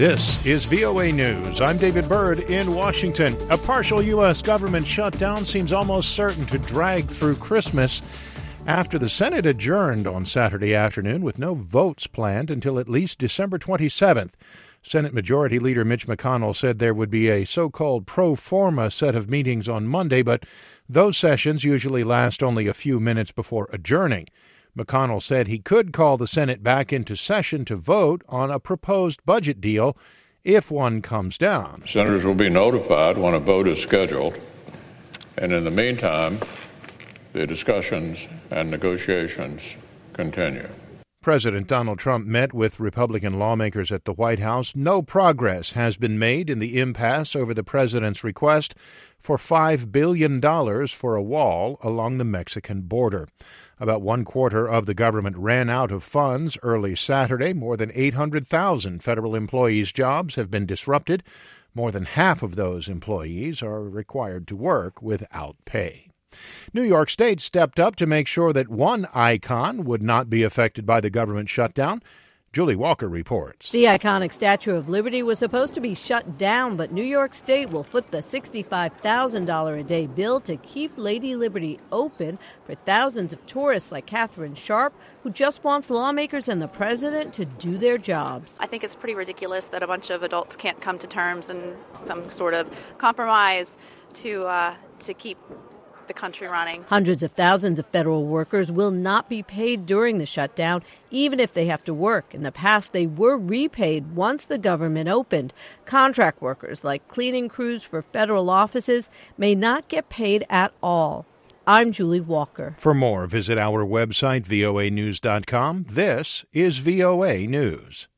This is VOA News. I'm David Byrd in Washington. A partial U.S. government shutdown seems almost certain to drag through Christmas after the Senate adjourned on Saturday afternoon with no votes planned until at least December 27th. Senate Majority Leader Mitch McConnell said there would be a so-called pro forma set of meetings on Monday, but those sessions usually last only a few minutes before adjourning. McConnell said he could call the Senate back into session to vote on a proposed budget deal if one comes down. Senators will be notified when a vote is scheduled, and in the meantime, the discussions and negotiations continue. President Donald Trump met with Republican lawmakers at the White House. No progress has been made in the impasse over the president's request for $5 billion for a wall along the Mexican border. About one quarter of the government ran out of funds early Saturday. More than 800,000 federal employees' jobs have been disrupted. More than half of those employees are required to work without pay. New York State stepped up to make sure that one icon would not be affected by the government shutdown. Julie Walker reports. The iconic Statue of Liberty was supposed to be shut down, but New York State will foot the $65,000 a day bill to keep Lady Liberty open for thousands of tourists like Catherine Sharp, who just wants lawmakers and the president to do their jobs. I think it's pretty ridiculous that a bunch of adults can't come to terms and some sort of compromise to keep the country running. Hundreds of thousands of federal workers will not be paid during the shutdown, even if they have to work. In the past, they were repaid once the government opened. Contract workers, like cleaning crews for federal offices, may not get paid at all. I'm Julie Walker. For more, visit our website, voanews.com. This is VOA News.